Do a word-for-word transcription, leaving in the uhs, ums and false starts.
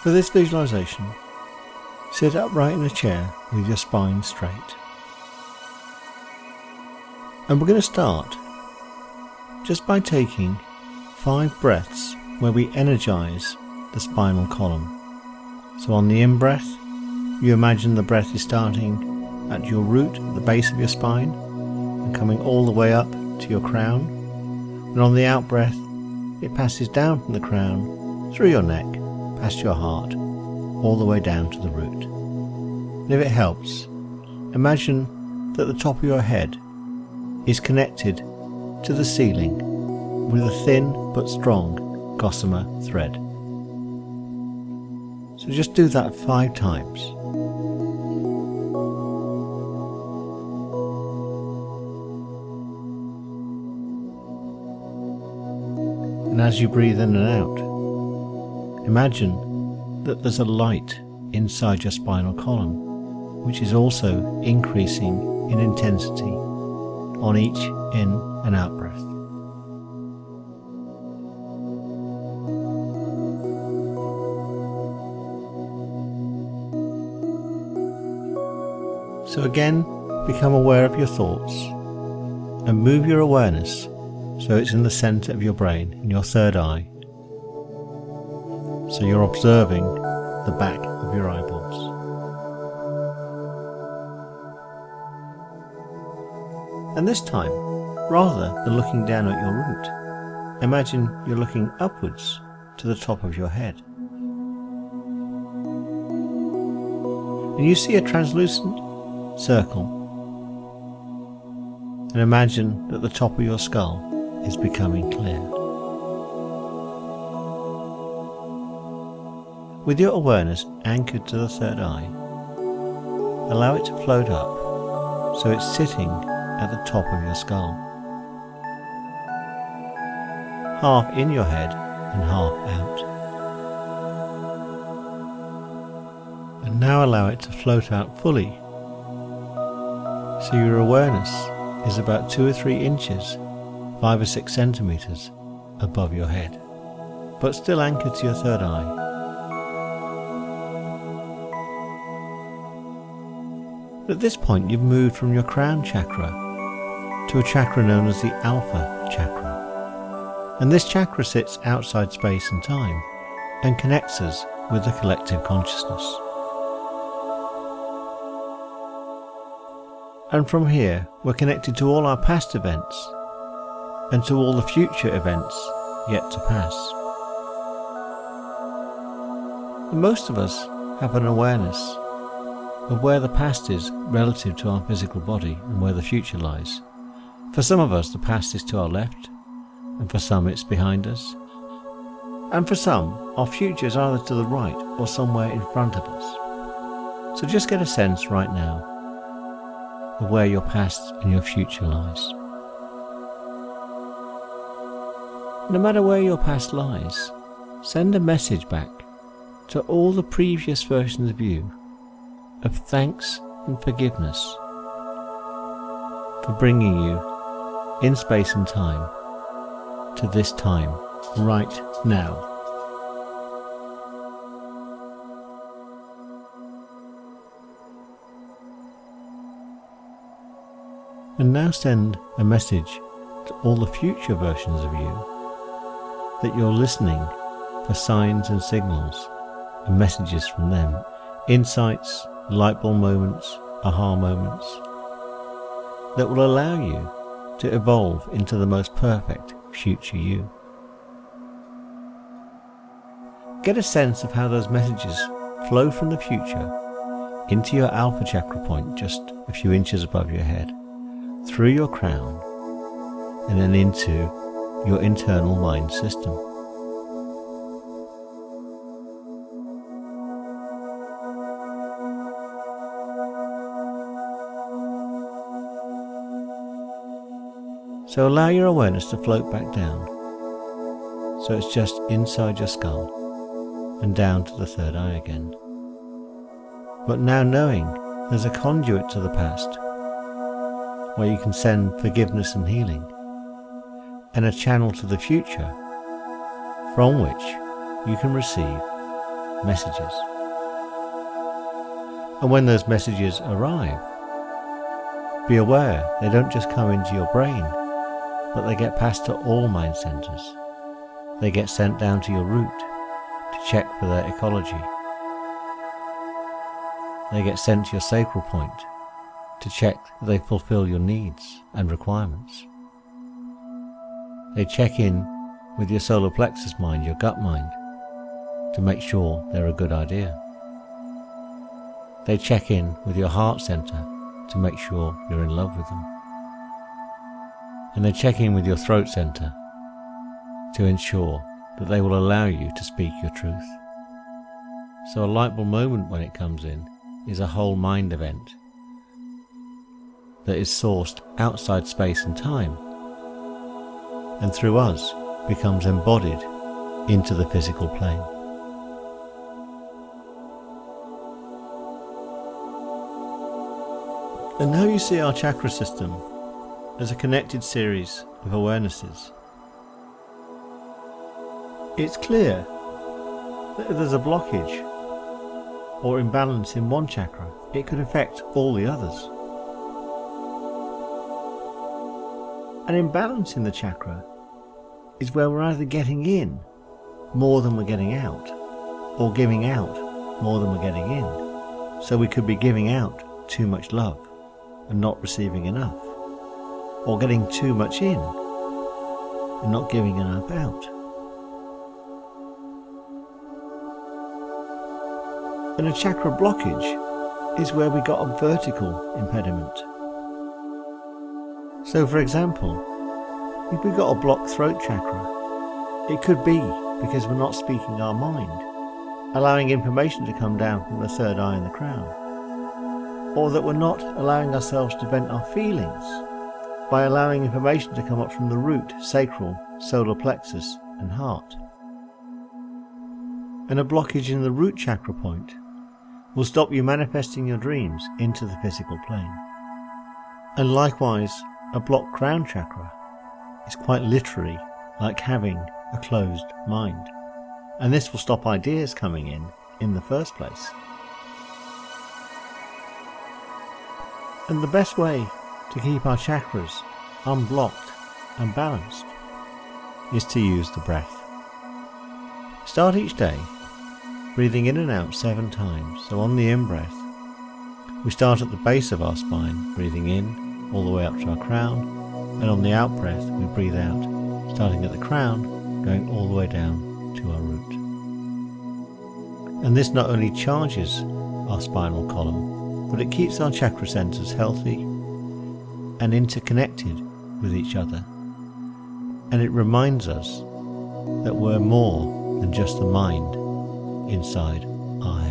For this visualization, sit upright in a chair with your spine straight. And we're going to start just by taking five breaths where we energize the spinal column. So on the in-breath, you imagine the breath is starting at your root, at the base of your spine, and coming all the way up to your crown. And on the out-breath, it passes down from the crown, through your neck, past your heart, all the way down to the root. And if it helps, imagine that the top of your head is connected to the ceiling with a thin but strong gossamer thread. So just do that five times. And as you breathe in and out, imagine that there's a light inside your spinal column, which is also increasing in intensity on each in and out breath. So again, become aware of your thoughts and move your awareness so it's in the center of your brain, in your third eye. So you're observing the back of your eyeballs. And this time, rather than looking down at your root, imagine you're looking upwards to the top of your head. And you see a translucent circle. And imagine that the top of your skull is becoming clear. With your awareness anchored to the third eye, allow it to float up so it's sitting at the top of your skull, half in your head and half out. And now allow it to float out fully, so your awareness is about two or three inches, five or six centimeters above your head, but still anchored to your third eye. At this point, you've moved from your crown chakra to a chakra known as the Alpha chakra. And this chakra sits outside space and time and connects us with the collective consciousness. And from here, we're connected to all our past events and to all the future events yet to pass. And most of us have an awareness of where the past is relative to our physical body and where the future lies. For some of us, the past is to our left, and for some it's behind us. And for some, our future is either to the right or somewhere in front of us. So just get a sense right now of where your past and your future lies. No matter where your past lies, send a message back to all the previous versions of you of thanks and forgiveness for bringing you in space and time to this time right now. And now send a message to all the future versions of you that you're listening for signs and signals and messages from them, insights, light bulb moments, aha moments that will allow you to evolve into the most perfect future you. Get a sense of how those messages flow from the future into your Alpha chakra point just a few inches above your head, through your crown, and then into your internal mind system. So allow your awareness to float back down, so it's just inside your skull and down to the third eye again. But now knowing there's a conduit to the past where you can send forgiveness and healing, and a channel to the future from which you can receive messages. And when those messages arrive, be aware they don't just come into your brain, but they get passed to all mind centers. They get sent down to your root to check for their ecology. They get sent to your sacral point to check that they fulfill your needs and requirements. They check in with your solar plexus mind, your gut mind, to make sure they're a good idea. They check in with your heart center to make sure you're in love with them. And they check in with your throat center to ensure that they will allow you to speak your truth. So a light bulb moment when it comes in is a whole mind event that is sourced outside space and time, and through us becomes embodied into the physical plane. And now you see our chakra system as a connected series of awarenesses. It's clear that if there's a blockage or imbalance in one chakra, it could affect all the others. An imbalance in the chakra is where we're either getting in more than we're getting out, or giving out more than we're getting in. So we could be giving out too much love and not receiving enough, or getting too much in and not giving enough out. And a chakra blockage is where we got a vertical impediment. So for example, if we've got a blocked throat chakra, it could be because we're not speaking our mind, allowing information to come down from the third eye in the crown, or that we're not allowing ourselves to vent our feelings by allowing information to come up from the root, sacral, solar plexus and heart. And a blockage in the root chakra point will stop you manifesting your dreams into the physical plane. And likewise, a blocked crown chakra is quite literally like having a closed mind, and this will stop ideas coming in in the first place. And the best way to keep our chakras unblocked and balanced is to use the breath. Start each day breathing in and out seven times. So on the in-breath, we start at the base of our spine, breathing in all the way up to our crown, and on the out-breath we breathe out, starting at the crown, going all the way down to our root. And this not only charges our spinal column, but it keeps our chakra centers healthy and interconnected with each other. And it reminds us that we're more than just the mind inside our head.